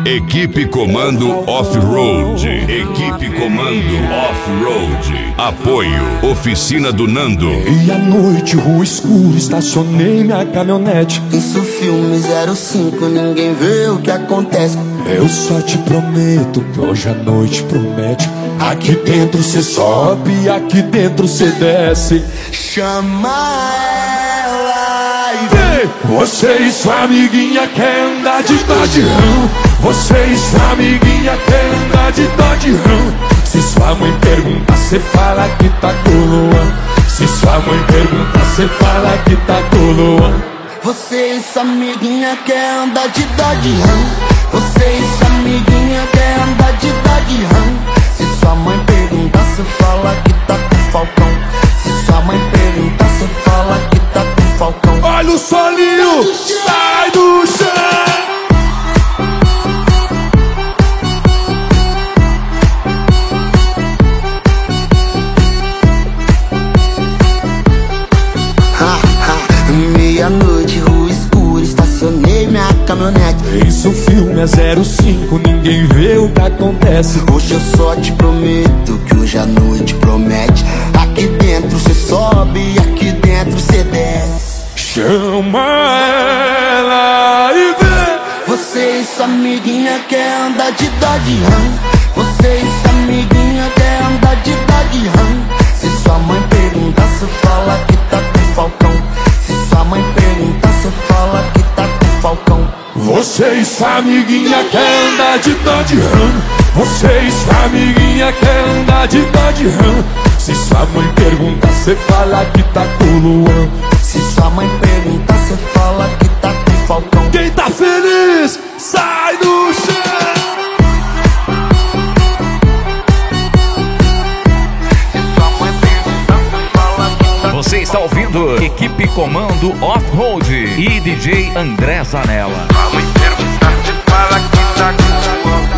Equipe Comando Off-Road. Equipe Comando Off-Road. Apoio Oficina do Nando. E à noite, rua escura, estacionei minha caminhonete. Isso filme 05, ninguém vê o que acontece. Eu só te prometo que hoje a noite promete. Aqui dentro cê sobe, aqui dentro cê desce. Chama ela e vem. Você e sua amiguinha quer andar de Dodge Ram. Você e sua amiguinha quer andar de Dodge Ram. Se sua mãe pergunta, cê fala que tá com o Luan. Se sua mãe pergunta, cê fala que tá com o Luan. Você e sua amiguinha quer andar de Dodge Ram. Você e sua amiguinha quer andar de Dodge Ram. Se sua mãe perguntar, cê fala que tá com o Falcão. Se sua mãe perguntar, cê fala que tá com o Falcão. Olha o solinho, sai do chão. Meia-noite, rua escura, estacionei minha caminhonete. Isso filme é 05, ninguém vê o que acontece. Hoje eu só te prometo que hoje a noite promete. Aqui dentro cê sobe, aqui dentro cê desce. Chama ela e vem. Você e sua amiguinha quer andar de Dodge Ram. Você e sua amiguinha quer andar de Dodge Ram. Se sua mãe perguntar, cê fala que tá com o Falcão. Se sua mãe perguntar, cê fala que tá com o Falcão. Você e sua amiguinha quer andar de Dodge Ram. Você e sua amiguinha quer andar de Dodge Ram. Se sua mãe perguntar, cê fala que tá com o Luan. Se sua mãe perguntar, cê fala que tá com o Falcão. Quem tá feliz, sai do chão. Você está ouvindo Equipe Comando Off-Road e DJ André Zanella. Fala que tá com